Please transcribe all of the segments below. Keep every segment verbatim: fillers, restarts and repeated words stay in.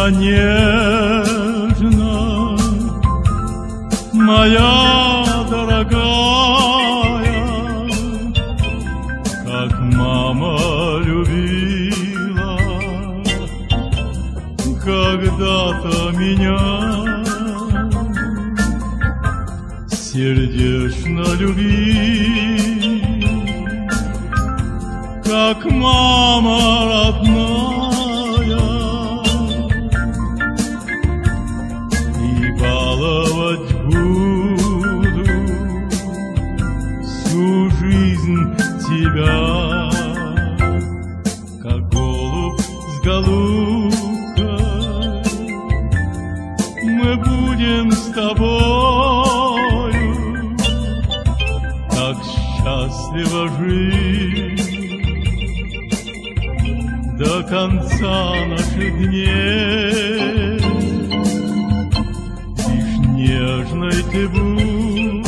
меня нежно, моя дорогая, как мама любила когда-то меня, сердечно люби, как мама родная, и баловать буду всю жизнь тебя, как голубь с голубкой. Мы будем с тобою так счастливо жить до конца наших дней. Лишь нежной ты будь,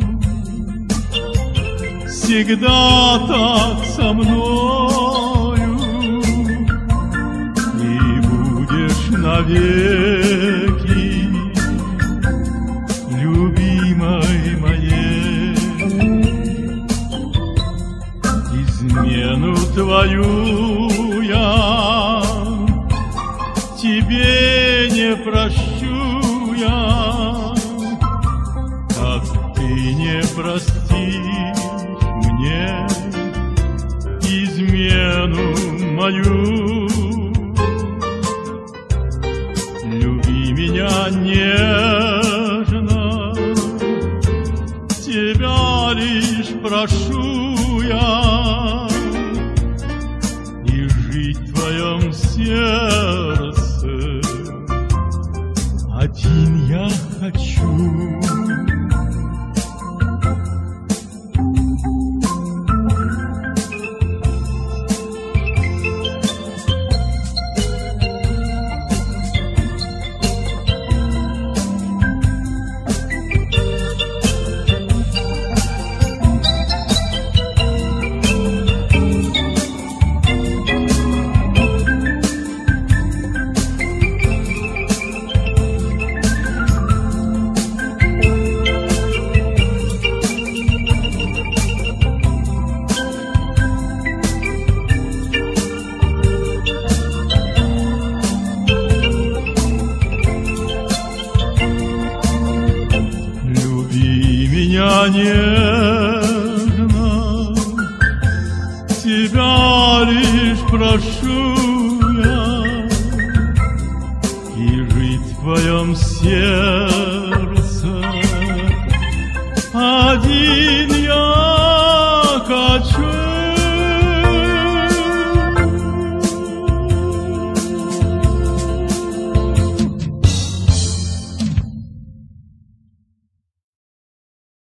всегда так со мною, и будешь навеки любимой моей. Измену твою я тебе не прощу я, как ты не простишь мне измену мою. Люби меня нежно, тебя лишь прошу я, и жить в твоем сердце один я хочу. Меня нежно, тебя лишь прошу